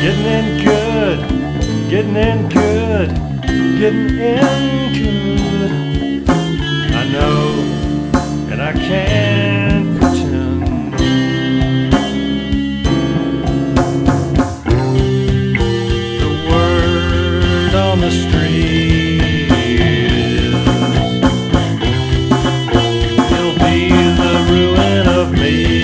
Getting in good, getting in good, getting in good. I know, and I can't pretend. The word on the street is he'll be the ruin of me.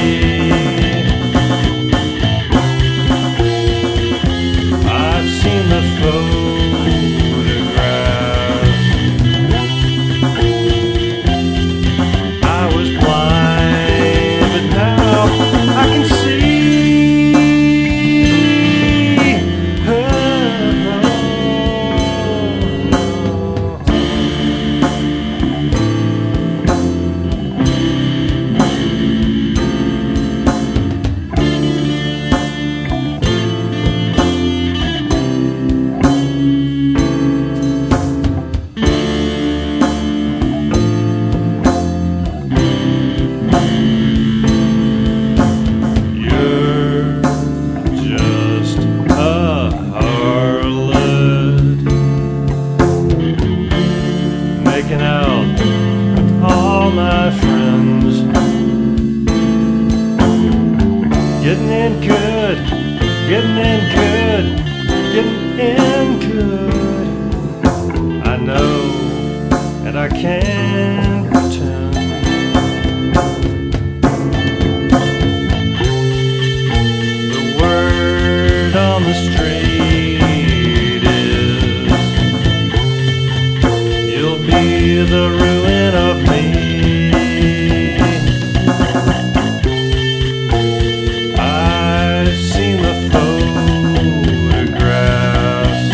The photographs, I was blind, but now I can see her. Making out with all my friends, getting in good, getting in good, getting in good. I know, and I can't pretend. The word on the street is you'll be the ruin of me. I've seen the photographs.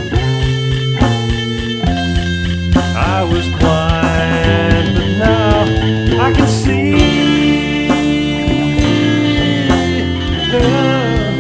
I was blind, but now I can see her.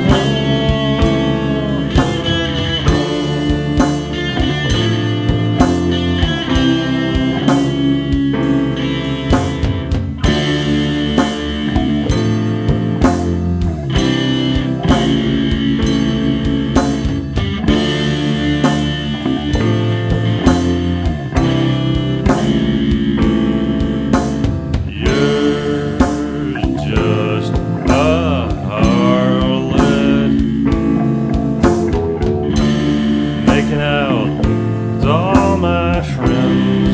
Making out with all my friends,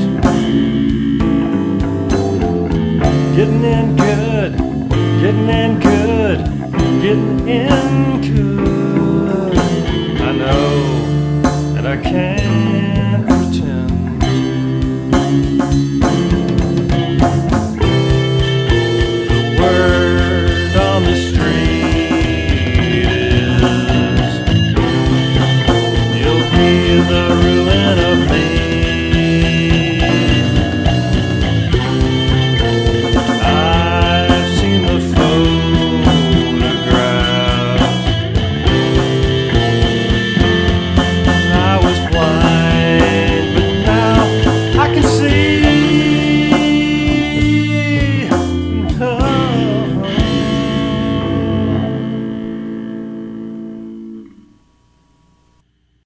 getting in good, getting in good, getting in good.